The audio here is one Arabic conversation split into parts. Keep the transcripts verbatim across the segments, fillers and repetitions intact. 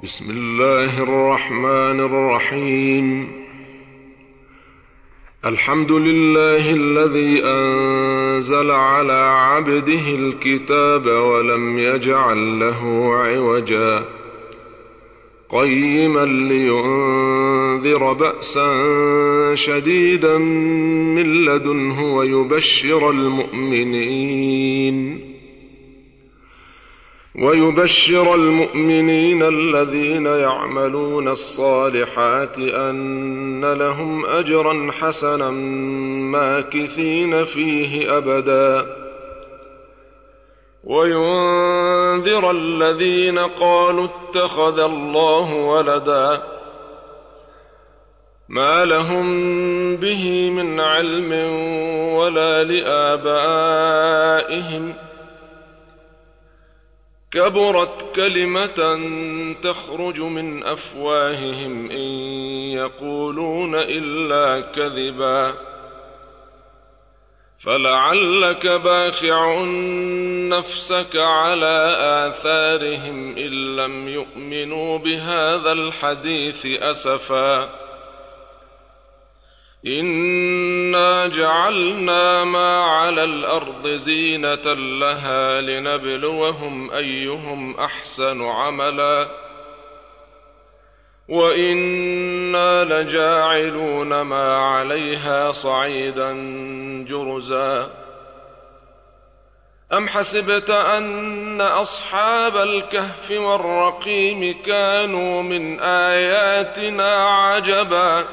بسم الله الرحمن الرحيم. الحمد لله الذي أنزل على عبده الكتاب ولم يجعل له عوجا قيما لينذر بأسا شديدا من لدنه ويبشر المؤمنين ويبشر المؤمنين الذين يعملون الصالحات أن لهم أجرا حسنا ماكثين فيه أبدا وينذر الذين قالوا اتخذ الله ولدا ما لهم به من علم ولا لآبائهم كبرت كلمة تخرج من أفواههم إن يقولون إلا كذبا فلعلك باخع نفسك على آثارهم إن لم يؤمنوا بهذا الحديث أسفا إنا جعلنا ما على الأرض زينة لها لنبلوهم أيهم أحسن عملا وإنا لجاعلون ما عليها صعيدا جرزا أم حسبت أن أصحاب الكهف والرقيم كانوا من آياتنا عجبا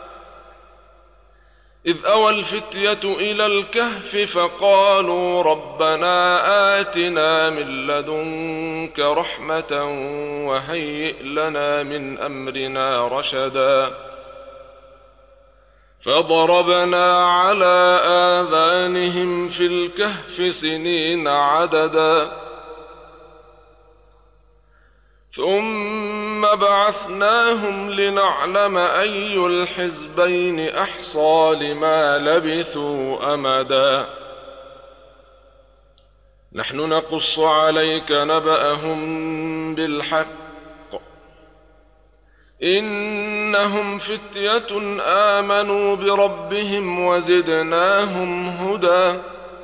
إذ أوى الفتية إلى الكهف فقالوا ربنا آتنا من لدنك رحمة وهيئ لنا من أمرنا رشدا فضربنا على آذانهم في الكهف سنين عددا ثم بعثناهم لنعلم أي الحزبين أحصى لما لبثوا أمدا نحن نقص عليك نبأهم بالحق إنهم فتية آمنوا بربهم وزدناهم هدى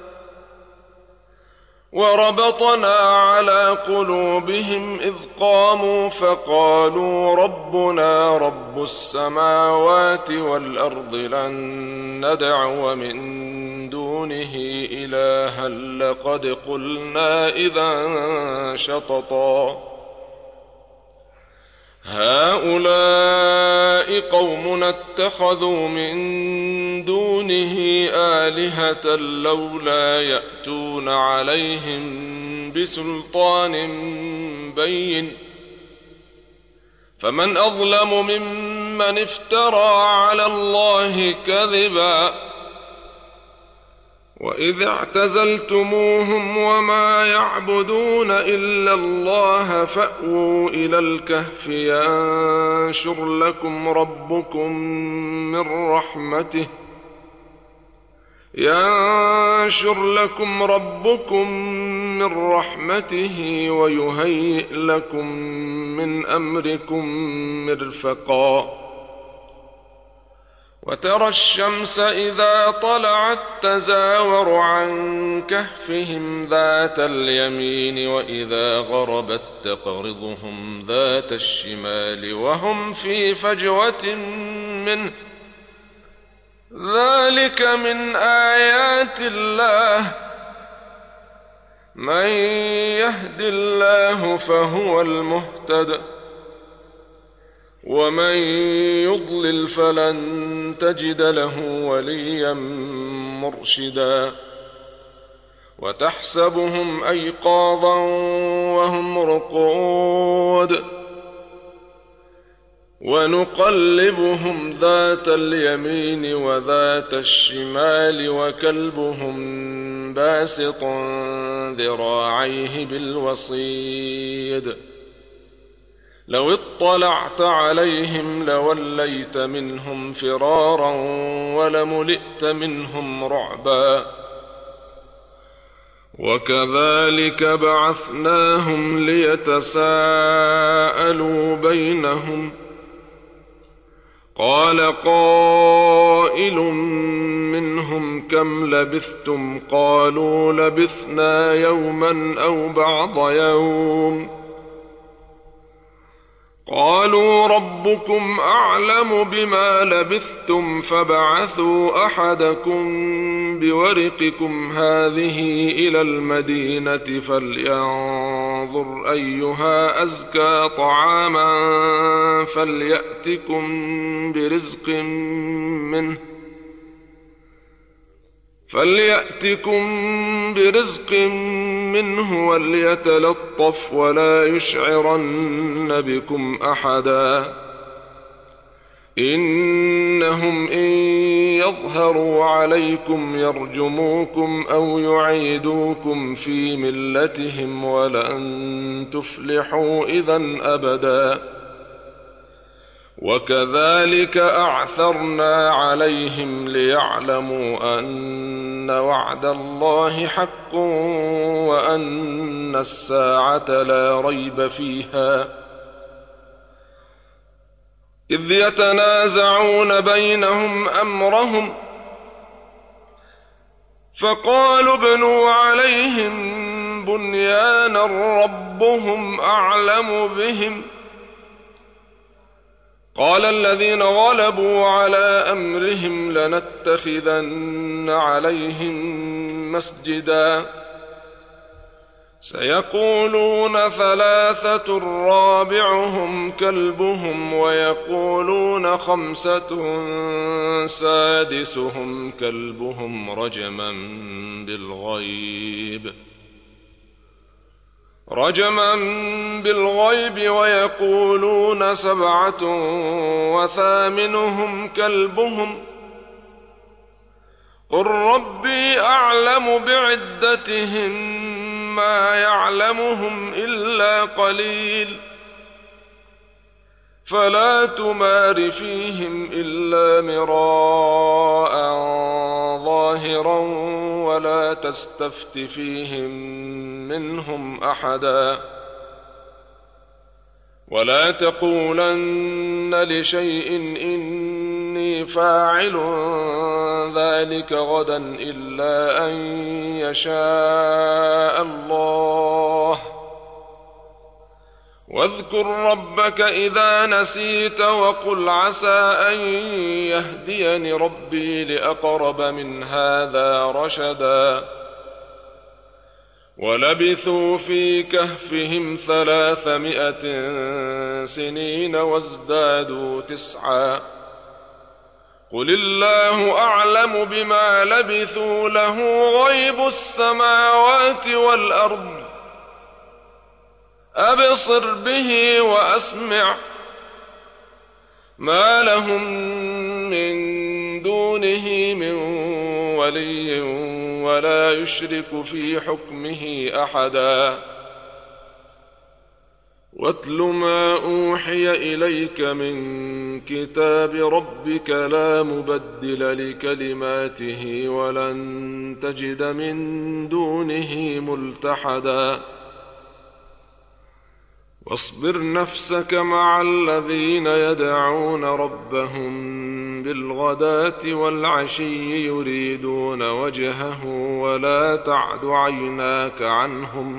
وربطنا على قلوبهم إذ قاموا فقالوا ربنا رب السماوات والأرض لن ندعو من دونه إلها لقد قلنا إذا شططا هؤلاء قومنا اتخذوا من دونه آلهة لولا يأتون عليهم بسلطان بين فمن أظلم ممن افترى على الله كذبا وإذ اعتزلتموهم وما يعبدون إلا الله فأووا إلى الكهف ينشر لكم ربكم من رحمته ينشر لكم ربكم من رحمته ويهيئ لكم من أمركم مرفقا وترى الشمس إذا طلعت تزاور عن كهفهم ذات اليمين وإذا غربت تقرضهم ذات الشمال وهم في فجوة منه ذلك من آيات الله من يهد الله فهو المهتد ومن يضلل فلن تجد له وليا مرشدا وتحسبهم أيقاظا وهم رقود ونقلبهم ذات اليمين وذات الشمال وكلبهم باسط ذراعيه بالوصيد لو اطلعت عليهم لوليت منهم فرارا ولملئت منهم رعبا وكذلك بعثناهم ليتساءلوا بينهم قال قائل منهم كم لبثتم قالوا لبثنا يوما أو بعض يوم قالوا ربكم أعلم بما لبثتم فابعثوا أحدكم بورقكم هذه إلى المدينة فلينظر أيها أزكى طعاما فليأتكم برزق منه فليأتكم برزق منه وليتلطف ولا يشعرن بكم أحدا إنهم إن يظهروا عليكم يرجموكم أو يعيدوكم في ملتهم ولن تفلحوا إذا أبدا وكذلك أعثرنا عليهم ليعلموا أن وعد الله حق وأن الساعة لا ريب فيها إذ يتنازعون بينهم أمرهم فقالوا ابنوا عليهم بنيانا ربهم أعلم بهم قال الذين غلبوا على أمرهم لنتخذن عليهم مسجدا سيقولون ثلاثة رابعهم كلبهم ويقولون خمسة سادسهم كلبهم رجما بالغيب رجما بالغيب ويقولون سبعة وثامنهم كلبهم قل ربي أعلم بعدتهم ما يعلمهم إلا قليل فلا تمار فيهم إلا مراء ظاهرا ولا تستفت فيهم منهم أحدا ولا تقولن لشيء إني فاعل ذلك غدا إلا أن يشاء الله واذكر ربك إذا نسيت وقل عسى أن يهديني ربي لأقرب من هذا رشدا ولبثوا في كهفهم ثلاثمائة سنين وازدادوا تسعا قل الله أعلم بما لبثوا له غيب السماوات والأرض أبصر به وأسمع ما لهم من دونه من ولي ولا يشرك في حكمه أحدا واتل ما أوحي إليك من كتاب ربك لا مبدل لكلماته ولن تجد من دونه ملتحدا واصبر نفسك مع الذين يدعون ربهم بالغداة والعشي يريدون وجهه ولا تعد عيناك عنهم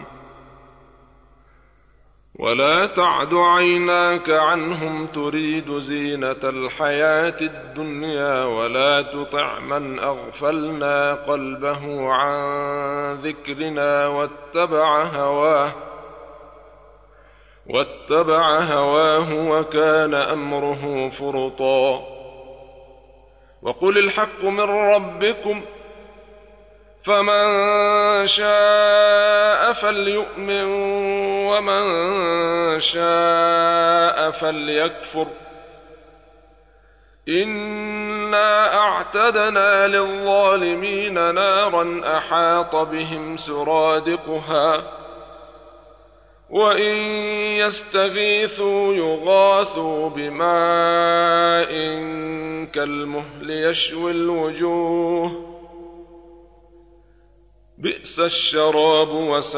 ولا تعد عيناك عنهم تريد زينة الحياة الدنيا ولا تطع من أغفلنا قلبه عن ذكرنا واتبع هواه واتبع هواه وكان أمره فرطا وقل الحق من ربكم فمن شاء فليؤمن ومن شاء فليكفر إنا أعتدنا للظالمين نارا أحاط بهم سرادقها وإن يستغيثوا يغاثوا بماء كالمهل يشوي الوجوه بئس الشراب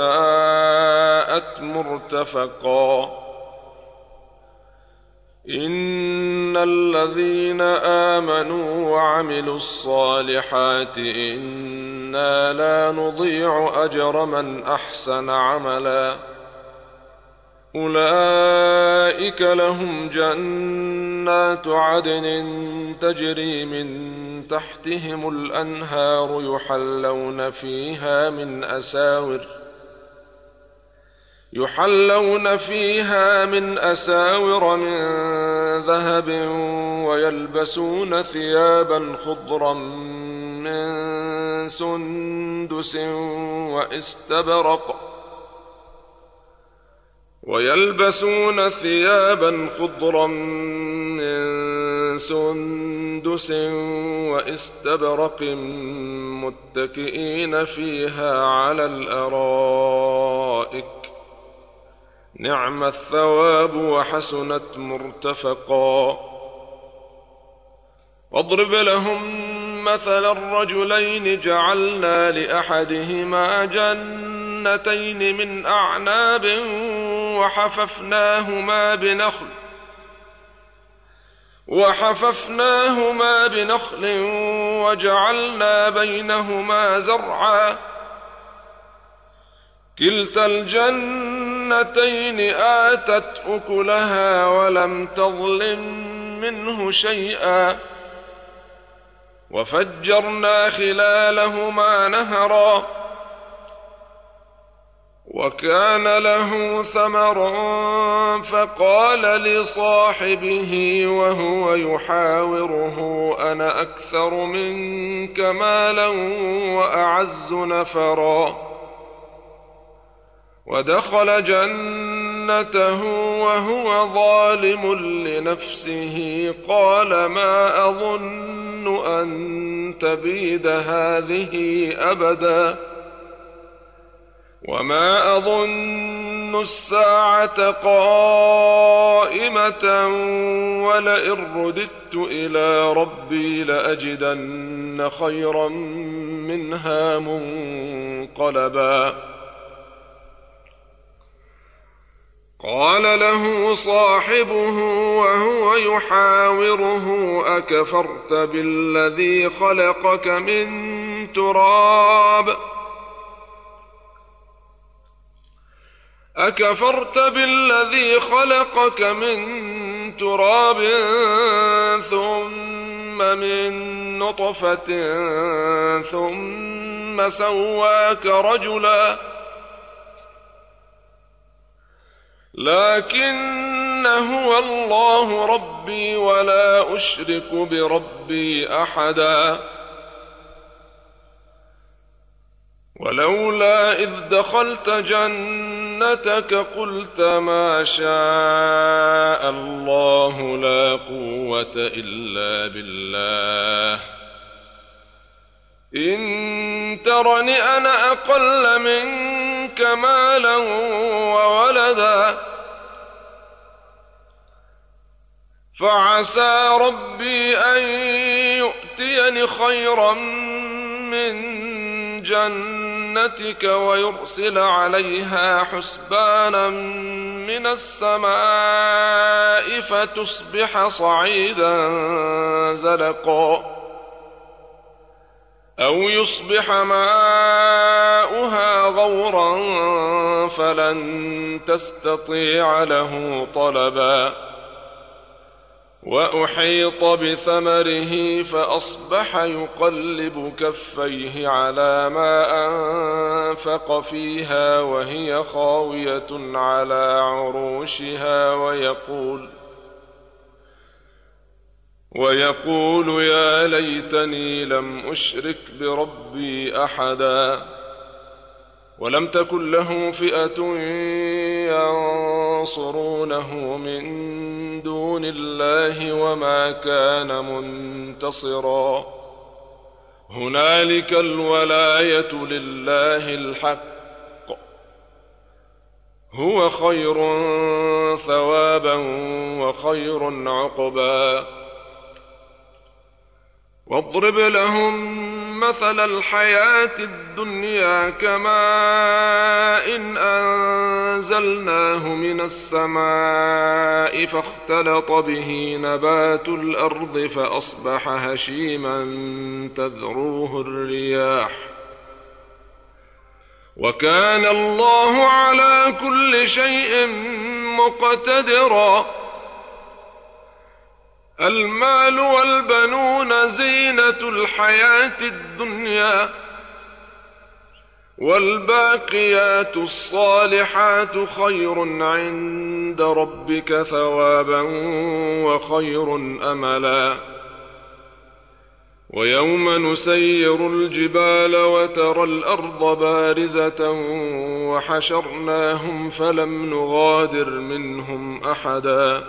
وساءت مرتفقا إن الذين آمنوا وعملوا الصالحات إنا لا نضيع أجر من أحسن عملا أولئك لهم جنات عدن تجري من تحتهم الأنهار يحلون فيها من أساور يحلون فيها من أساور من ذهب ويلبسون ثيابا خضرا من سندس واستبرق ويلبسون ثيابا خضرا من سندس واستبرق متكئين فيها على الأرائك نعم الثواب وحسنت مرتفقا واضرب لهم مثل الرجلين جعلنا لأحدهما جنتين من أعناب وحففناهما بنخل وحففناهما بنخل وجعلنا بينهما زرعا كلتا الجنتين آتت أكلها ولم تظلم منه شيئا وفجرنا خلالهما نهرا وكان له ثمر فقال لصاحبه وهو يحاوره أنا أكثر منك مالا وأعز نفرا ودخل جنته وهو ظالم لنفسه قال ما أظن أن تبيد هذه أبدا وما أظن الساعة قائمة ولئن رددت إلى ربي لأجدن خيرا منها منقلبا قال له صاحبه وهو يحاوره أكفرت بالذي خلقك من تراب أكفرت بالذي خلقك من تراب ثم من نطفة ثم سواك رجلا لكن هو الله ربي ولا أشرك بربي أحدا ولولا إذ دخلت جنتك قلت ما شاء الله لا قوة إلا بالله إن ترني أنا أقل منك مالا وولدا فعسى ربي أن يؤتيني خيرا من جنتك ويرسل عليها حسبانا من السماء فتصبح صعيدا زلقا أو يصبح ماؤها غورا فلن تستطيع له طلبا وأحيط بثمره فأصبح يقلب كفيه على ما أنفق فيها وهي خاوية على عروشها ويقول ويقول يا ليتني لم أشرك بربي أحدا ولم تكن له فئة ينصرونه من دون الله وما كان منتصرا هنالك الولاية لله الحق هو خير ثوابا وخير عقبا واضرب لهم مثل الحياة الدنيا كماء إن أنزلناه من السماء فاختلط به نبات الأرض فأصبح هشيما تذروه الرياح وكان الله على كل شيء مقتدرا. المال والبنون زينة الحياة الدنيا والباقيات الصالحات خير عند ربك ثوابا وخير أملا. ويوم نسير الجبال وترى الأرض بارزة وحشرناهم فلم نغادر منهم أحدا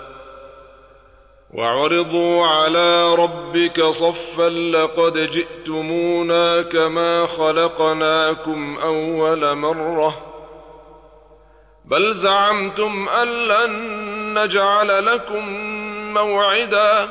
وعرضوا على ربك صفا لقد جئتمونا كما خلقناكم أول مرة بل زعمتم أن لن نجعل لكم موعدا.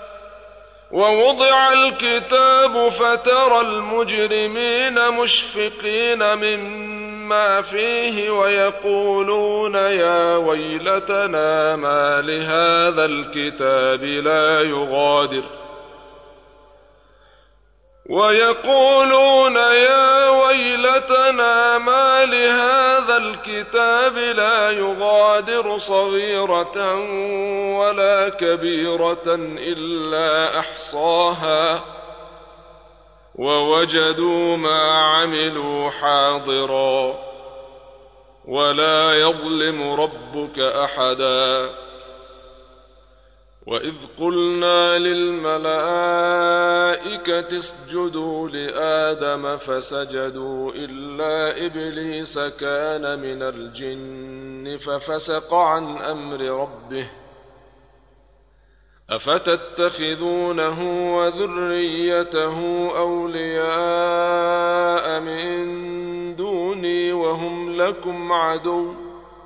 ووضع الكتاب فترى المجرمين مشفقين مما فيه ويقولون يا ويلتنا ما لهذا الكتاب لا يغادر ويقولون يا ويلتنا ما لهذا الكتاب لا يغادر صغيرة ولا كبيرة إلا أحصاها ووجدوا ما عملوا حاضرا ولا يظلم ربك أحدا. وإذ قلنا للملائكة اسجدوا لآدم فسجدوا إلا إبليس كان من الجن ففسق عن أمر ربه أفتتخذونه وذريته أولياء من دوني وهم لكم عدو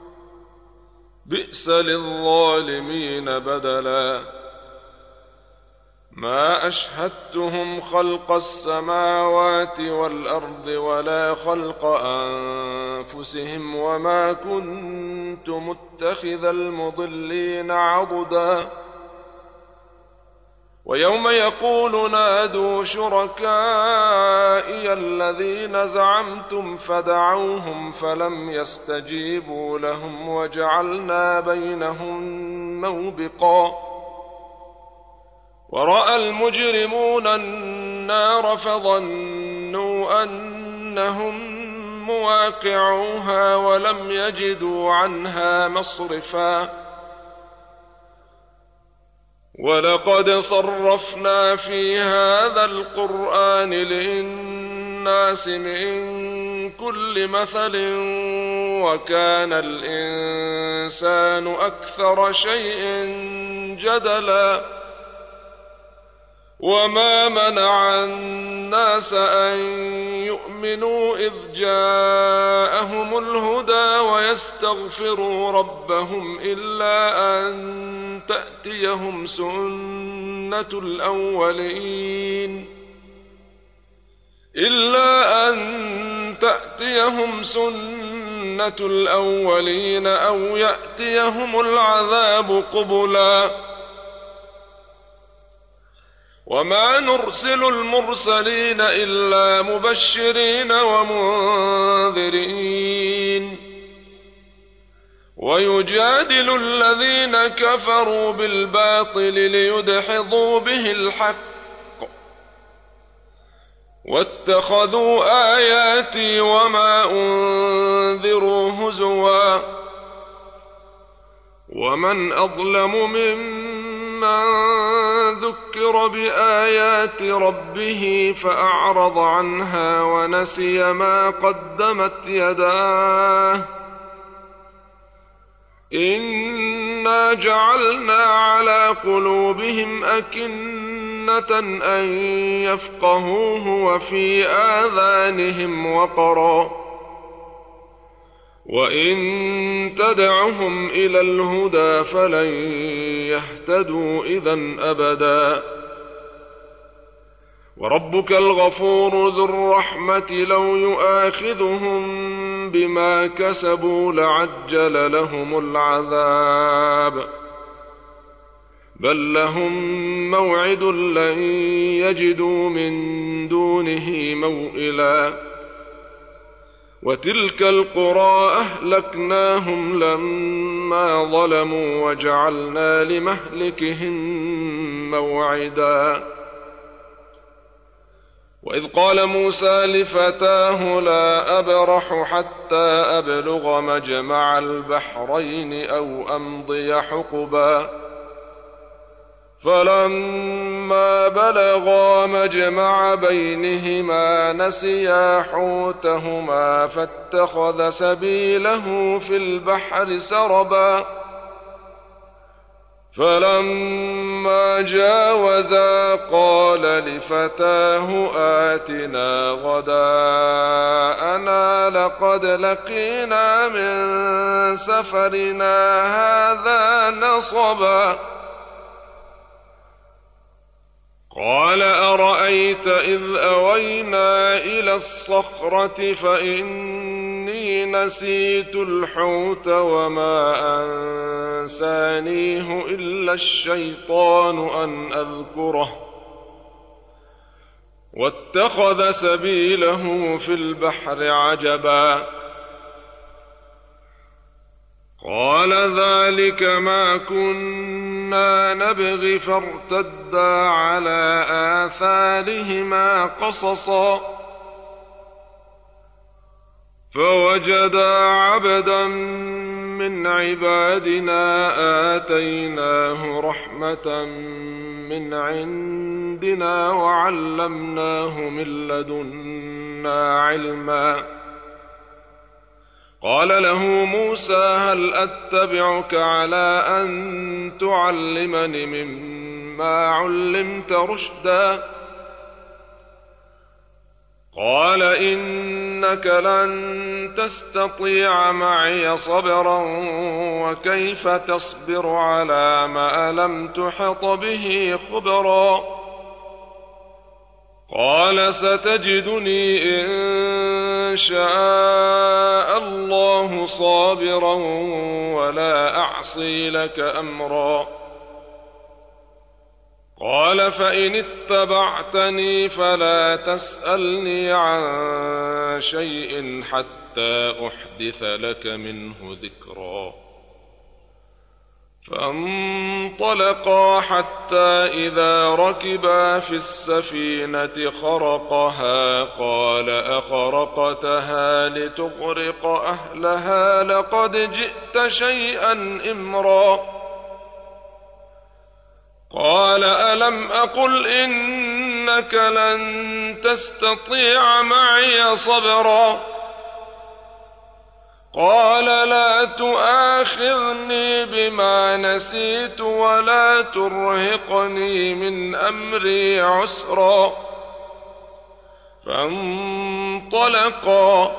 بئس للظالمين بدلا. ما أشهدتهم خلق السماوات والأرض ولا خلق أنفسهم وما كنت متخذ المضلين عضدا. ويوم يقول نادوا شركائي الذين زعمتم فدعوهم فلم يستجيبوا لهم وجعلنا بينهم موبقا. ورأى المجرمون النار فظنوا أنهم مواقعوها ولم يجدوا عنها مصرفا. ولقد صرفنا في هذا القرآن للناس من كل مثل وكان الإنسان أكثر شيء جدلا. وما منع الناس أن يؤمنوا إذ جاءهم الهدى ويستغفروا ربهم إلا أن تأتيهم سنة الأولين إلا أن تأتيهم سنة الأولين أو يأتيهم العذاب قبلا. وما نرسل المرسلين إلا مبشرين ومنذرين ويجادل الذين كفروا بالباطل ليدحضوا به الحق واتخذوا آياتي وما أنذروا هزوا. ومن أظلم ممن ذكر بآيات ربه فأعرض عنها ونسي ما قدمت يداه إنا جعلنا على قلوبهم أكنة أن يفقهوه وفي آذانهم وقرا وإن تدعهم إلى الهدى فلن يهتدوا إذن أبدا. وربك الغفور ذو الرحمة لو يؤاخذهم بما كسبوا لعجل لهم العذاب بل لهم موعد لن يجدوا من دونه موئلا وتلك القرى أهلكناهم لما ظلموا وجعلنا لمهلكهم موعدا وإذ قال موسى لفتاه لا أبرح حتى أبلغ مجمع البحرين أو أمضي حقبا فلما بلغا مجمع بينهما نسيا حوتهما فاتخذ سبيله في البحر سربا فلما جاوزا قال لفتاه آتنا غداءنا لقد لقينا من سفرنا هذا نصبا قال أرأيت إذ أوينا إلى الصخرة فإني نسيت الحوت وما أنسانيه إلا الشيطان أن أذكره واتخذ سبيله في البحر عجبا قال ذلك ما كنا نبغي فارتدا على آثارهما قصصا فوجدا عبدا من عبادنا آتيناه رحمة من عندنا وعلمناه من لدنا علما قال له موسى هل أتبعك على أن تعلمني مما علمت رشدا قال إنك لن تستطيع معي صبرا وكيف تصبر على ما لم تحط به خبرا قال ستجدني إن شاء الله صابرا ولا أعصي لك أمرا قال فإن اتبعتني فلا تسألني عن شيء حتى أحدث لك منه ذكرا فانطلقا حتى إذا ركبا في السفينة خرقها قال أخرقتها لتغرق أهلها لقد جئت شيئا إمرا قال ألم أقل إنك لن تستطيع معي صبرا قال لا تؤاخذني بما نسيت ولا ترهقني من أمري عسرا فانطلقا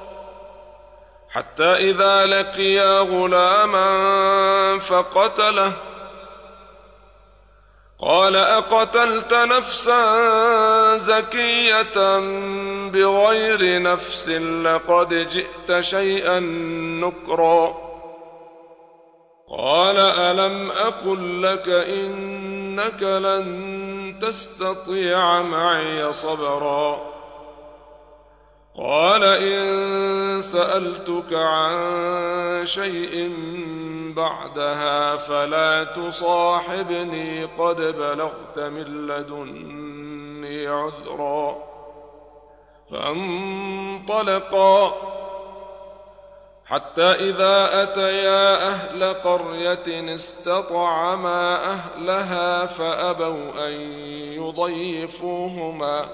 حتى إذا لقيا غلاما فقتله قال أقتلت نفسا زكية بغير نفس لقد جئت شيئا نكرا قال ألم أقل لك إنك لن تستطيع معي صبرا قال إن سألتك عن شيء بعدها فلا تصاحبني قد بلغت من لدني عذرا فانطلقا حتى إذا أتيا أهل قرية استطعما أهلها فأبوا أن يضيفوهما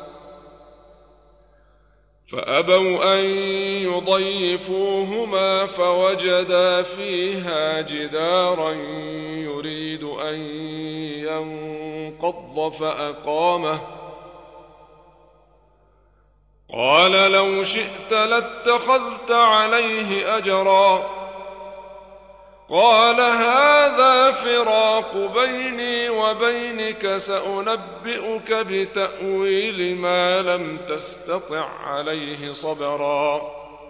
فأبوا أن يضيفوهما فوجدا فيها جدارا يريد أن ينقض فأقامه قال لو شئت لاتخذت عليه أجرا قال هذا فراق بيني وبينك سأنبئك بتأويل ما لم تستطع عليه صبرا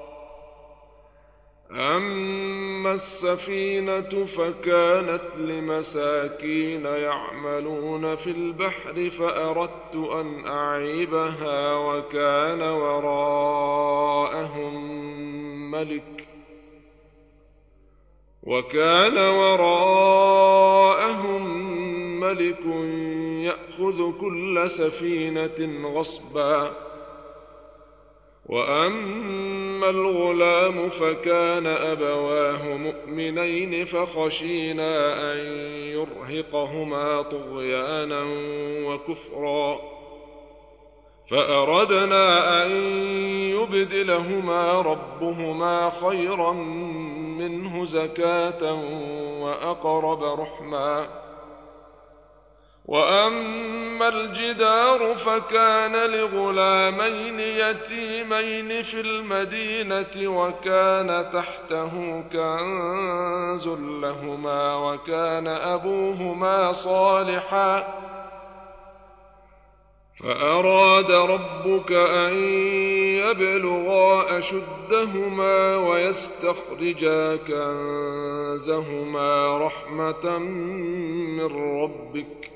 أما السفينة فكانت لمساكين يعملون في البحر فأردت أن أعيبها وكان وراءهم ملك وكان وراءهم ملك يأخذ كل سفينة غصبا وأما الغلام فكان أبواه مؤمنين فخشينا أن يرهقهما طغيانا وكفرا فأردنا أن يبدلهما ربهما خيرا منه زكاة وأقرب رحما وأما الجدار فكان لغلامين يتيمين في المدينة وكان تحته كنز لهما وكان أبوهما صالحا فأراد ربك أن يبلغا أشدهما ويستخرجا كنزهما رحمة من ربك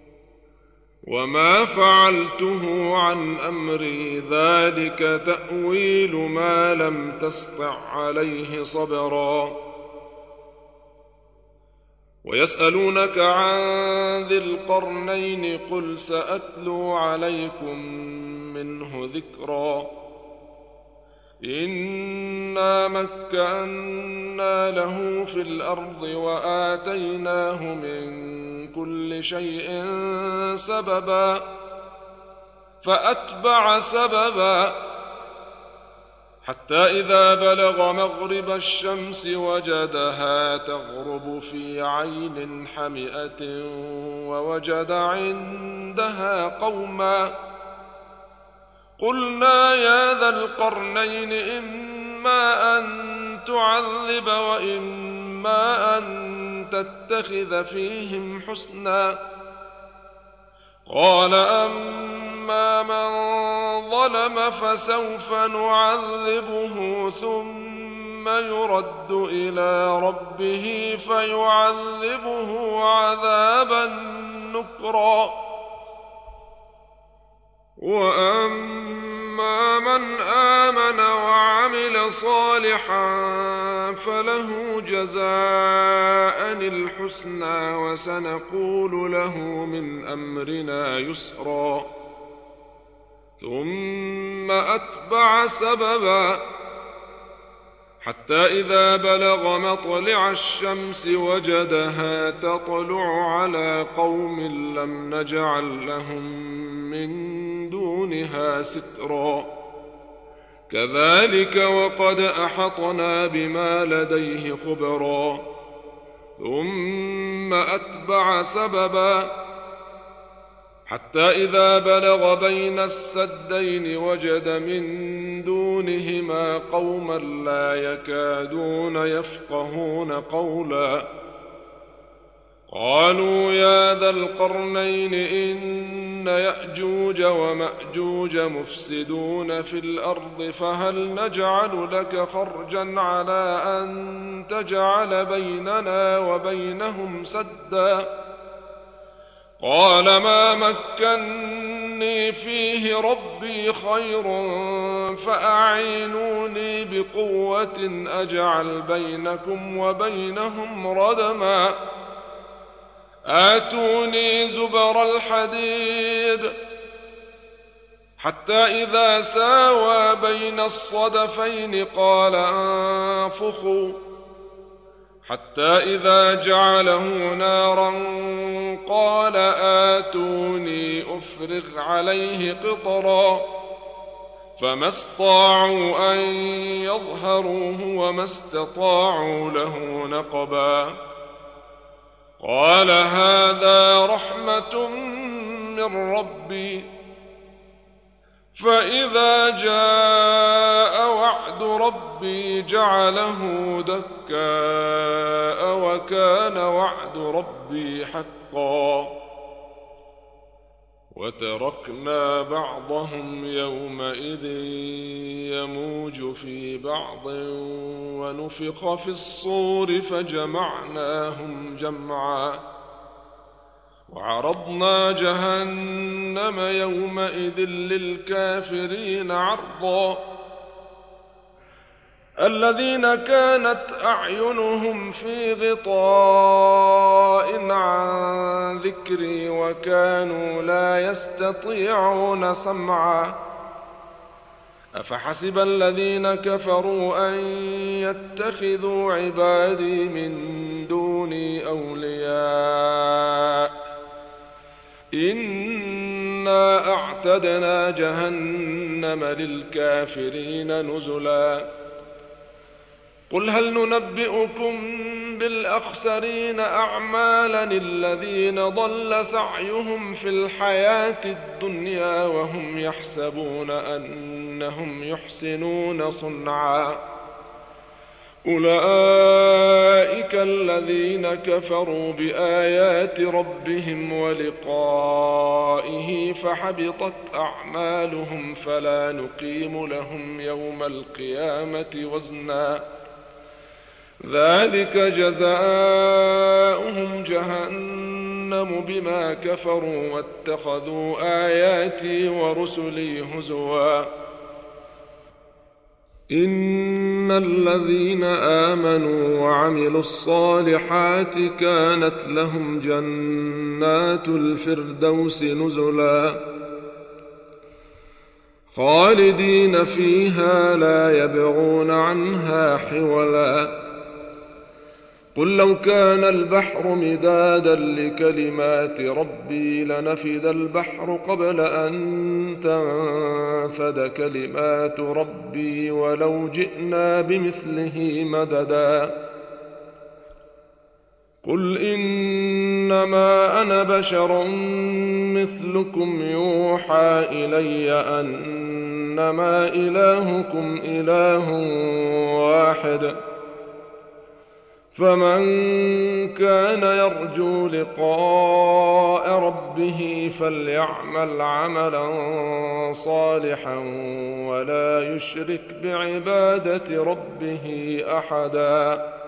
وما فعلته عن أمري ذلك تأويل ما لم تسطع عليه صبرا ويسألونك عن ذي القرنين قل سأتلو عليكم منه ذكرا إنا مكنا له في الأرض وآتيناه من كل شيء سببا فأتبع سببا حتى إذا بلغ مغرب الشمس وجدها تغرب في عين حمئة ووجد عندها قوما قلنا يا ذا القرنين إما أن تعذب وإما أن تتخذ فيهم حسنا قال أما من ظلم فسوف نعذبه ثم يرد إلى ربه فيعذبه عذابا نكرا وأما من آمن وعمل صالحا فله جزاء الحسنى وسنقول له من أمرنا يسرا ثم أتبع سببا حتى إذا بلغ مطلع الشمس وجدها تطلع على قوم لم نجعل لهم من دونها سترا كذلك وقد أحطنا بما لديه خبرا ثم أتبع سببا حتى إذا بلغ بين السدين وجد من دونهما قوما لا يكادون يفقهون قولا قالوا يا ذا القرنين إن يأجوج ومأجوج مفسدون في الأرض فهل نجعل لك خرجا على أن تجعل بيننا وبينهم سدا قال ما مكني فيه ربي خير فأعينوني بقوة أجعل بينكم وبينهم ردما آتوني زبر الحديد حتى إذا ساوى بين الصدفين قال انفخوا حتى إذا جعله نارا قال آتوني أفرغ عليه قطرا فما استطاعوا أن يظهروه وما استطاعوا له نقبا قال هذا رحمة من ربي فإذا جاء وعد ربي ربي جعله دكاء وكان وعد ربي حقا وتركنا بعضهم يومئذ يموج في بعض ونفخ في الصور فجمعناهم جمعا وعرضنا جهنم يومئذ للكافرين عرضا الذين كانت أعينهم في غطاء عن ذكري وكانوا لا يستطيعون سمعا أفحسب الذين كفروا أن يتخذوا عبادي من دوني أولياء إنا أعتدنا جهنم للكافرين نزلا قل هل ننبئكم بالأخسرين أعمالا الذين ضل سعيهم في الحياة الدنيا وهم يحسبون أنهم يحسنون صنعا أولئك الذين كفروا بآيات ربهم ولقائه فحبطت أعمالهم فلا نقيم لهم يوم القيامة وزنا ذلك جزاؤهم جهنم بما كفروا واتخذوا آياتي ورسلي هزوا إن الذين آمنوا وعملوا الصالحات كانت لهم جنات الفردوس نزلا خالدين فيها لا يبغون عنها حولا قل لو كان البحر مدادا لكلمات ربي لنفد البحر قبل أن تنفد كلمات ربي ولو جئنا بمثله مددا قل إنما أنا بشر مثلكم يوحى إلي أنما إلهكم إله واحد فمن كان يرجو لقاء ربه فليعمل عملا صالحا ولا يشرك بعبادة ربه أحدا.